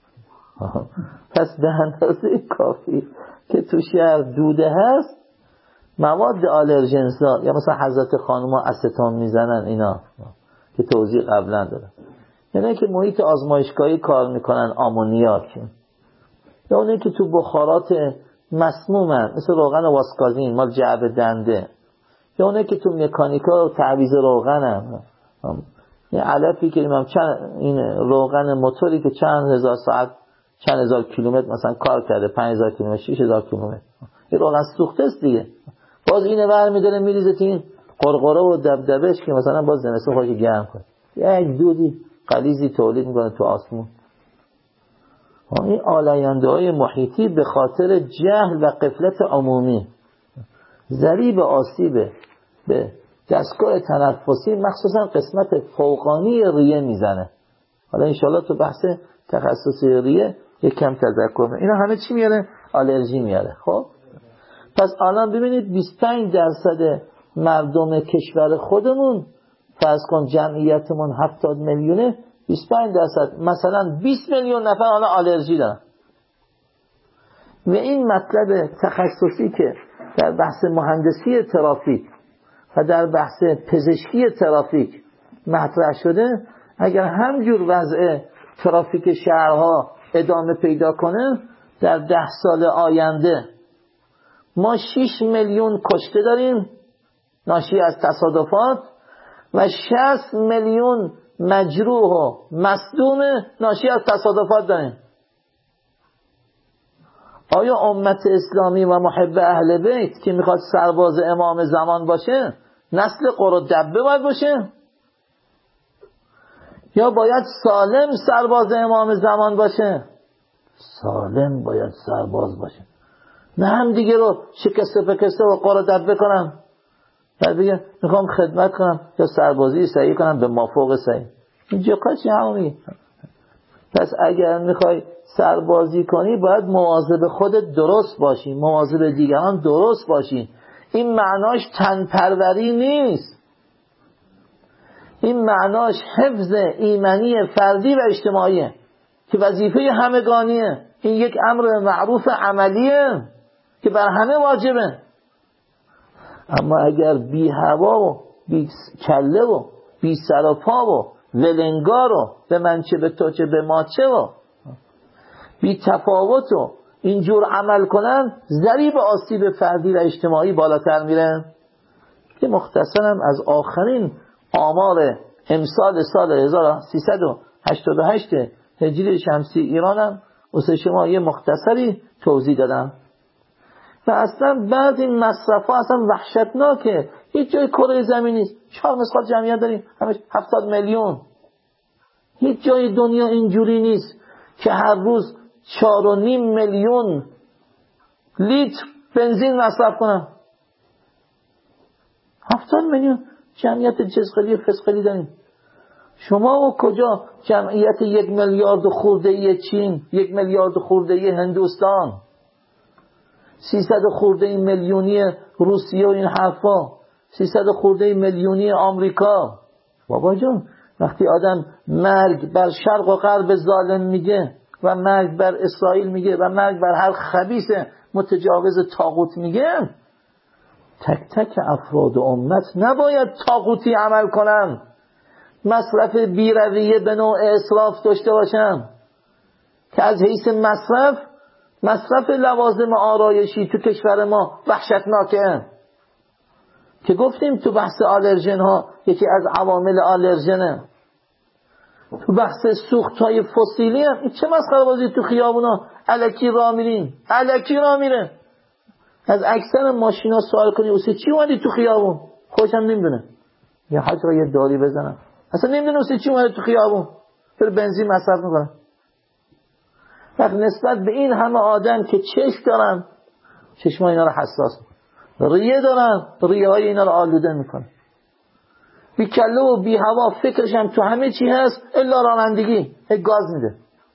پس به اندازه کافی که تو شهر دوده هست مواد آلرژنزا یا مثلا حضرت خانوما استون میزنن اینا که توضیح قبلا دارم، یعنی که محیط آزمایشگاهی کار میکنن آمونیاک، یا اونه که تو بخارات مسمومن مثل روغن واسکازین مال جعب دنده، یا اونه که تو مکانیکا تعویض روغن هم. این علفی که امام چند این روغن موتوری که چند هزار ساعت چند هزار کیلومتر مثلا کار کرده، پنج هزار کیلومتر شش هزار کیلومتر، این روغن سوخته است دیگه. باز اینه برمی‌داره میریزه تو این قرقره و دبدبش که مثلا باز زمستون خودش گرم کنه، یک دودی غلیظی تولید میکنه تو آسمون. این آلاینده های محیطی به خاطر جهل و غفلت عمومی ضریب آسیب به دستگاه تنفسی مخصوصا قسمت فوقانی ریه میزنه. حالا انشالله تو بحث تخصصی ریه یک کم تذکر میکنه. اینا همه چی میاره؟ آلرژی میاره. خب پس الان ببینید بیست و پنج درصد مردم کشور خودمون فرض کن جمعیتمون هفتاد میلیونه، بیست و پنج درصد مثلا بیست میلیون نفر الان آلرژی دارن. و این مطلب تخصصی که در بحث مهندسی ترافیک و در بحث پزشکی ترافیک مطرح شده، اگر همجور وضع ترافیک شهرها ادامه پیدا کنه در ده سال آینده ما شش میلیون کشته داریم ناشی از تصادفات و شصت میلیون مجروح و مصدوم ناشی از تصادفات داریم. آیا امت اسلامی و محب اهل بیت که میخواد سرباز امام زمان باشه نسل قر دبه باید باشه، یا باید سالم سرباز امام زمان باشه؟ سالم باید سرباز باشه، نه هم دیگه رو شکسته پکسته و قر دبه کنم بعد بگم میخوام خدمت کنم یا سربازی صحیح کنم به مافوق صحیح. اینجا چی همونی؟ پس اگر میخوای سربازی کنی باید مواظب خودت درست باشی، مواظب دیگران درست باشی. این معناش تنپروری نیست، این معناش حفظ ایمنی فردی و اجتماعیه که وظیفه همگانیه. این یک امر معروف عملیه که بر همه واجبه. اما اگر بی هوا و بی کله و بی سر و پا و ولنگار و به من چه به تو چه به ما چه و بی تفاوت و اینجور عمل کنن، ضریب آسیب فردی و اجتماعی بالاتر میره. که مختصرم از آخرین آمار امسال سال هزار و سیصد و هشتاد و هشت هجری شمسی ایرانم واسه شما یه مختصری توضیح دادم. و اصلا بعد این مصرف ها اصلا وحشتناکه. هیچ جای کره زمین نیست. چهار مسخال جمعیت داریم، همش هفتاد میلیون. هیچ جای دنیا اینجوری نیست که هر روز چهار و نیم میلیون لیتر بنزین مصرف کنم. هفتاد میلیون جمعیت جزخلی و فسخلی داریم. شما و کجا جمعیت یک میلیارد خورده چین، یک میلیارد خورده هندوستان، سیصد خورده میلیونی روسیه و این حرفا، سیصد خورده میلیونی آمریکا. بابا جون، وقتی آدم مرگ بر شرق و غرب ظالم میگه و مرگ بر اسرائیل میگه و مرگ بر هر خبیث متجاوز طاغوت میگه، تک تک افراد امت نباید طاغوتی عمل کنن، مصرف بی‌رویه به نوع اسراف داشته باشن که از حیث مصرف مصرف لوازم آرایشی تو کشور ما وحشتناکه. که گفتیم تو بحث آلرژن ها یکی از عوامل آلرژنه. تو بحث سوخت های فسیلی هم این چه مسخره بازی تو خیابونا الکی راه میرین، الکی راه میره. از اکثر ماشینا سوال کنی واسه چی اومدی تو خیابون؟ خودشم نمیدونه. یا حاج را یه داری بزنم، اصلا نمیدونه واسه چی اومده تو خیابون، پر بنزین مصرف میکنه. وقت نسبت به این همه آدم که چشم دارن، چشم اینا رو حساس میکنه، ریه دارن، ریه های اینا رو آلوده میکنه، بی کله و بی هوا فکرش هم تو همه چی هست الا رانندگی، هی گاز میده.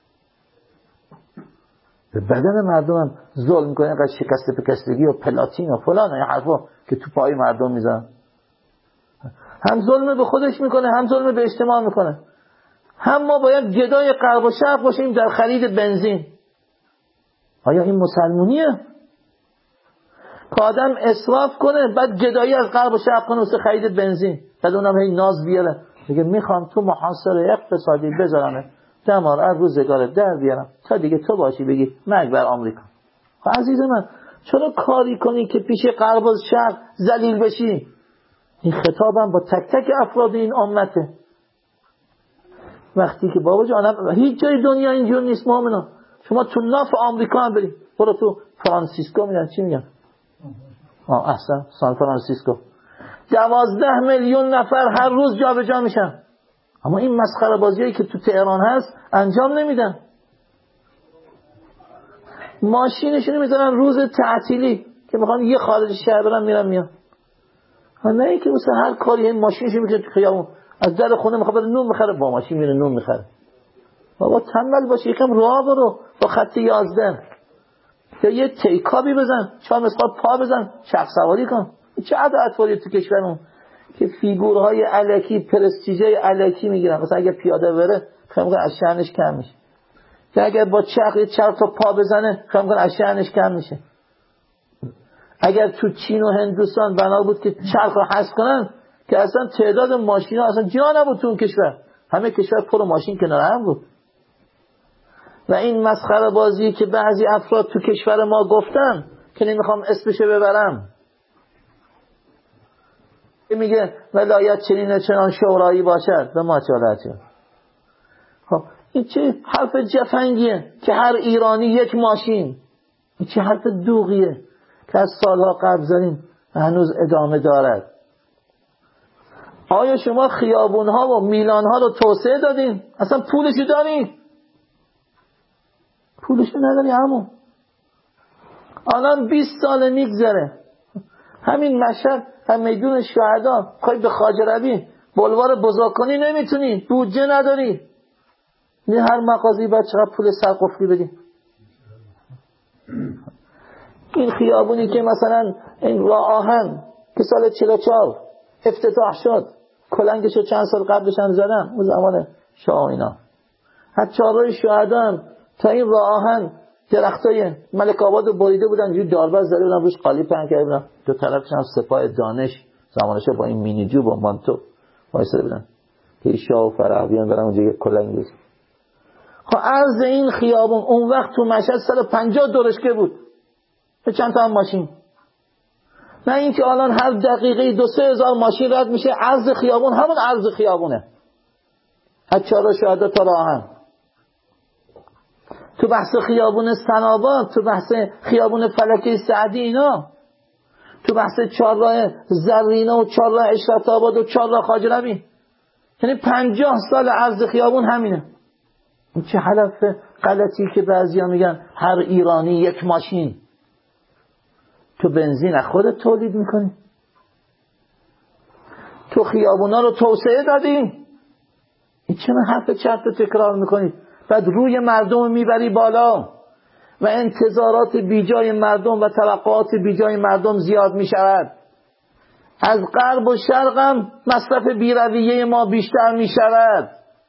به بدن مردم هم ظلم میکنه، اینقدر شکست پکستگی و پلاتین و فلان این حرفا که تو پای مردم میزن. هم ظلم به خودش میکنه، هم ظلم به اجتماع میکنه. هم ما باید گدای غرب و شرق باشیم در خرید بنزین. آیا این مسلمونیه؟ که آدم اسراف کنه بعد گدایی از غرب و شرق کنه واسه خرید بنزین، بعد اونم هی ناز بیاره میگه میخوام تو محاصره اقتصادی بذارم دمار از روزگار در بیارم تا دیگه تو باشی بگی مرگ بر آمریکا. عزیز من چرا کاری کنی که پیش غرب و شرق ذلیل بشی؟ این خطابم با تک تک افراد این امته. وقتی که بابا جانم هیچ جای دنیا اینجور نیست مؤمنا. شما تو ناف آمریکا هم برید، برو تو فرانسیسکو میگن چی میگن؟ آه احسن، سان فرانسیسکو دوازده میلیون نفر هر روز جابجا جا میشن. اما این مسخره بازیایی که تو تهران هست انجام نمیدن. ماشینشون میذارن روز تعطیلی که میخوان یه خارج شهر برن میرن میان. نه اینکه مثلا هر کاری این ماشینش میگه تو خیابون از در خونه میخواد بره نون بخره، با ماشین میره نون میخره. بابا تنبل باش، یکم راه برو با خط یازده یا یه تیکابی بزن، چهار مسخال پا بزن، چرخ سواری کن. چه عدالت‌فوری تو کشورمون که فیگورهای الکی پرستیژه الکی میگیرن. مثلا اگه پیاده بره خیلی میگن از شأنش کم میشه، که اگر با چرخ یه چرخ تا پا بزنه خیلی میگن از شأنش کم میشه. اگر تو چین و هندوستان بنا بود که چرخ رو حذف کنن که اصلا تعداد ماشینا اصلا جا نبود تو اون کشور، همه کشور پر ماشین کنار هم بود. و این مسخره بازی که بعضی افراد تو کشور ما گفتن که نمیخوام اسمشو ببرم، میگه ولایت چنین چنان شورایی باشد، به ما چالته. خب این چه حرف جفنگیه که هر ایرانی یک ماشین؟ این چه حرف دوغیه که از سالها قبل زدیم و هنوز ادامه دارد؟ آیا شما خیابونها و میلانها رو توسعه دادین؟ اصلا پولشو دارین؟ پولشو نداری همون. الان بیست سال میگذره همین مشهد هم میدون شهدا خواهی به خواجه بلوار بزرگ کنی نمیتونی، بودجه نداری. نه هر مغازه‌ای باید چقدر پول سرقفلی بدی. این خیابونی که مثلا این راه آهن که سال چهل و چهار افتتاح شد، کلنگشو چند سال قبلش هم زدن اون زمان شاه اینا. حتی چهارراه شهدا هم تا این راه آهن درختای ملک آباد رو بریده بودن، یه داربست زده بودن روش قالی پهن کرده بودن، دو طرفش هم سپاه دانش زمانش با این مینی جو با مانتو وایساده بودن که شاه و فرعون برن اونجا یه کلنگ بزنن. خب عرض این خیابون اون وقت تو مشهد صد و پنجاه درشکه بود به چند تا هم ماشین. نه اینکه الان هر دقیقه دو سه هزار ماشین رد میشه. عرض خیابون همون عرض خیابونه، از چهارراه شهدا تا راه آهن. تو بحث خیابون صناباد، تو بحث خیابون فلکه سعدی، اینا تو بحث چهارراه زرینه و چهارراه اشرت آباد و چهارراه خواجه نبی. یعنی پنجاه سال عرض خیابون همینه. این چه حلف غلطی که بعضیا میگن هر ایرانی یک ماشین. تو بنزین از خودت تولید میکنی؟ تو خیابونا رو توسعه دادی؟ این چه حرف چرت تکرار میکنی؟ بعد روی مردم میبری بالا و انتظارات بیجای مردم و توقعات بیجای مردم زیاد میشود. از غرب و شرق هم مصرف بیرویه ما بیشتر میشود.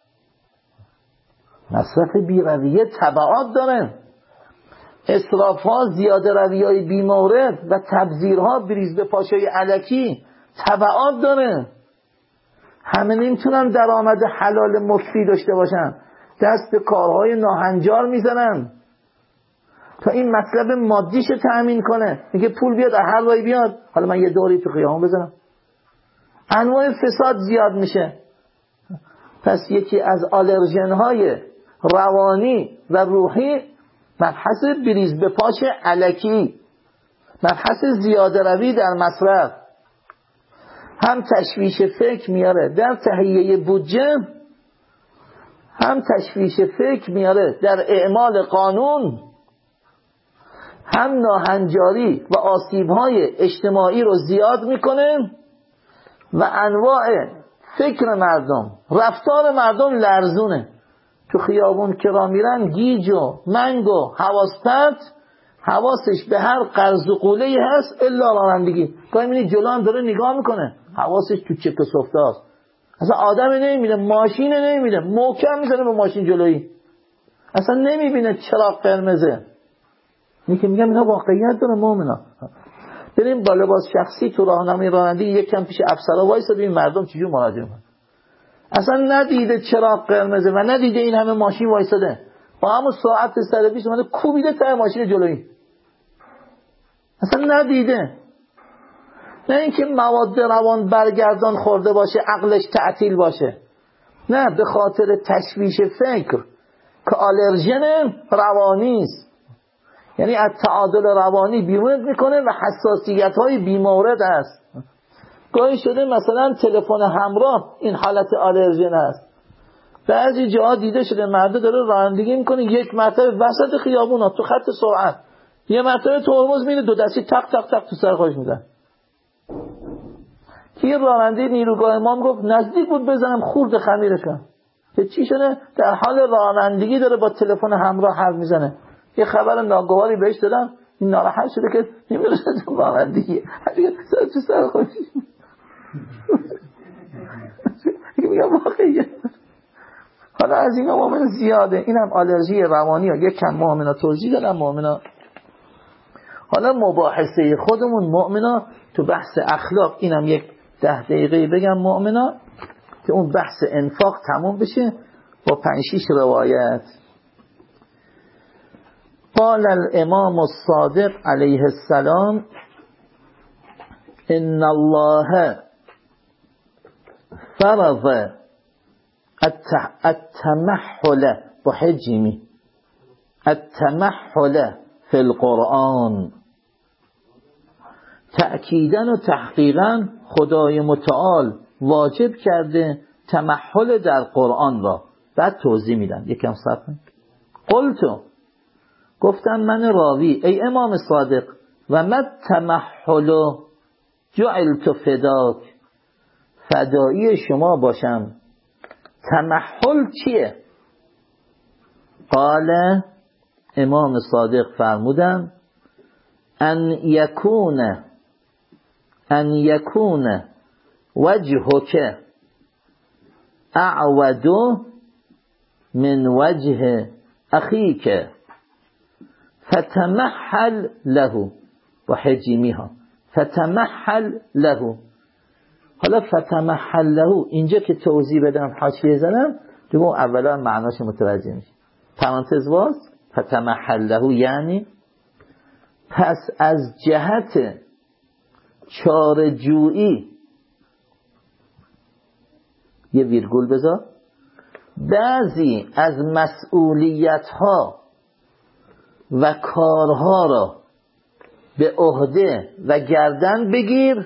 مصرف بیرویه تبعات داره. اسراف ها، زیاده روی های بیمورد و تبذیرها، بریز به پاشای الکی تبعات داره. همه نمیتونن درآمد حلال مکفی داشته باشن، دست به کارهای ناهنجار میزنن تا این مطلب مادیش تأمین کنه. میگه پول بیاد هر راهی بیاد، حالا من یه دوری تو خیابون بزنم. انواع فساد زیاد میشه. پس یکی از آلرژن های روانی و روحی مبحث بریز به پاش الکی، مبحث زیاده روی در مصرف، هم تشویش فکر میاره در تهیه بودجه، هم تشویش فکر میاره در اعمال قانون، هم ناهنجاری و آسیب‌های اجتماعی رو زیاد میکنه و انواع فکر مردم، رفتار مردم لرزونه. تو خیابون که را میرن گیج و منگ و حواستت، حواسش به هر قرض و قوله‌ای هست الا رانندگی. گاهی می‌بینی جلو هم داره نگاه میکنه، حواسش تو چک و سفته است. اصلا آدم نمی‌بینه، ماشین نمی‌بینه، محکم میزنه به ماشین جلویی، اصلا نمی‌بینه چراغ قرمزه. میگه میگم اینا واقعیت داره مومنا. بریم با لباس شخصی تو راهنمای رانندگی یکم پیش افسرا وایساد ببین مردم چجور مراجعه می‌کنن. اصلا ندیده چراغ قرمزه و ندیده این همه ماشین وایساده، با همون ساعت صد و بیست اومده کوبیده تا ماشین جلویی، اصلا ندیده. نه اینکه مواد روان برگردان خورده باشه عقلش تعطیل باشه، نه، به خاطر تشویش فکر که آلرژن روانی است. یعنی از تعادل روانی بیرونت میکنه و حساسیت های بیمورد است. گاهی شده مثلا تلفن همراه این حالت آلرژن است. بعضی جاها دیده شده مرده داره رانندگی میکنه، یک مرتبه وسط خیابونا تو خط سرعت یه مرتبه ترمز میره، دو دستی تق تق تق تو سر خودش میزنه. که راننده نیروگاه امام گفت نزدیک بود بزنم خورد خمیرش کنم. که چی شده؟ در حال رانندگی داره با تلفن همراه حرف میزنه. یه خبر ناگواری بهش دادم، این ناراحت شده که نمیرسه تو رانندگی، دیگه سر تو سر خودش. میگم واقعیه. حالا از اینا مؤمن زیاده، اینم آلرژی روانی ها. یک کم مؤمنا توضیح دادم مؤمنا. حالا مباحثه خودمون مؤمنا تو بحث اخلاق، اینم یک ده دقیقه بگم مؤمنا که اون بحث انفاق تموم بشه با پنج شیش روایت. قال الامام الصادق علیه السلام ان الله فرض التمحل بحجمه التمحل فی القرآن. تأکیداً و تحقیقاً خدای متعال واجب کرده تمحل در قرآن را. بعد توضیح میدن یکم صبر. قلتو، گفتم من راوی ای امام صادق و مد تمحل جعلت فداک، فدایی شما باشم. تمحل چیه؟ قال امام صادق فرمودن ان یکون ان یکون وجهک اعود من وجه اخیک فتمحل له و حجیمیها. فتمحل له. حالا فتمحل له اینجا که توضیح بدم حاشیه زنم دیگه اولا معناش متوجه میشه. پرانتز باز فتمحل له یعنی پس از جهت چاره‌جویی، یه ویرگول بذار، بعضی از مسئولیت ها و کارها را به عهده و گردن بگیر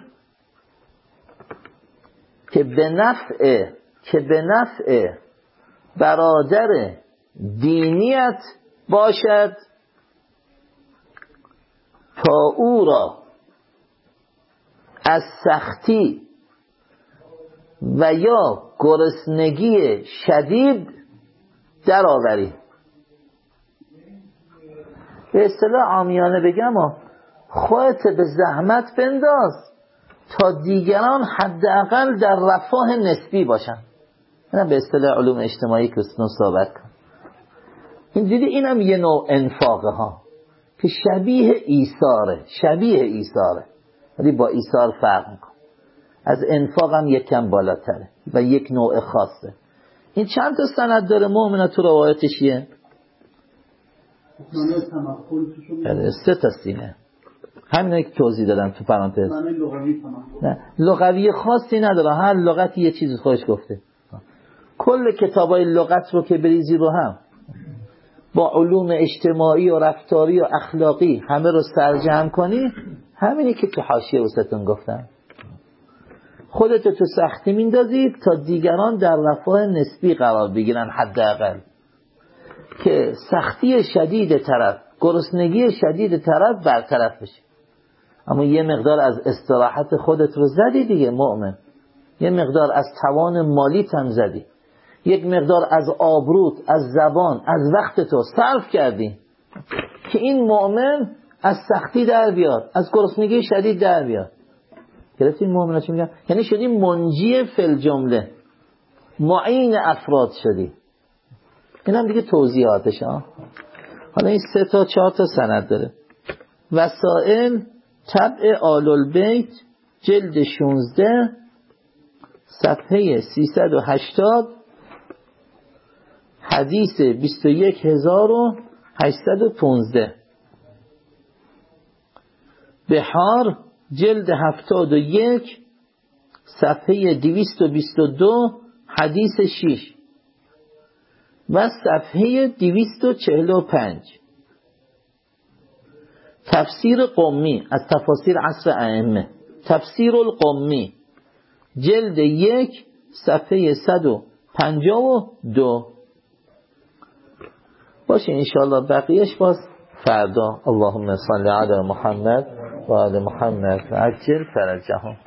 که به نفع که به نفع برادر دینیت باشد تا او را از سختی و یا گرسنگی شدید درآوری. به اصطلاح عامیانه بگم خودت به زحمت بنداز تا دیگران حداقل در رفاه نسبی باشن. من به اصطلاح علوم اجتماعی که اسنو صحبت کنم اینجوری، اینم یه نوع انفاقه ها که شبیه ایثاره، شبیه ایثاره ولی با ایثار فرق میکنه. از انفاق هم یک کم بالاتره و یک نوع خاصه. این چند تا سند داره مؤمنه تو روایتش؟ یه سه تا سینه، همین که توضیح دادم تو پرانتز. نه لغوی خاصی نداره، هر لغتی یه چیزی خودش گفته. کل کتابای لغت رو که بریزی رو هم با علوم اجتماعی و رفتاری و اخلاقی همه رو سرجم کنی، همینی که تو حاشیه وستون گفتم. خودتو تو سختی میندازید تا دیگران در رفاه نسبی قرار بگیرن حداقل، که سختی شدید طرف، گرسنگی شدید طرف برطرف بشه. اما یه مقدار از استراحت خودت رو زدی دیگه مؤمن، یه مقدار از توان مالیت هم زدی، یک مقدار از آبروت، از زبان، از وقت تو صرف کردی که این مؤمن از سختی در بیاد، از گرسنگی شدید در بیاد. گرفتین مؤمنات چی میگم؟ یعنی شدی منجی فل جمله، معین افراد شدی. این هم دیگه توضیحاتش ها. حالا این سه تا چهار تا سند داره. وسائل طبع آل البیت جلد شانزده صفحه سیصد و هشتاد حدیث بیست و یک هزار و هشتصد و پانزده. بحار جلد هفتاد و یک صفحه دویست و بیست و دو حدیث شش و صفحه دویست و چهل و پنج. تفسیر قمی از تفاسیر عصر ائمه، تفسیر القمی جلد یک صفحه صد و پنجاه و دو. باشه انشاءالله بقیهش باز فردا. اللهم صل علی محمد و آل محمد و عجل فرجهم.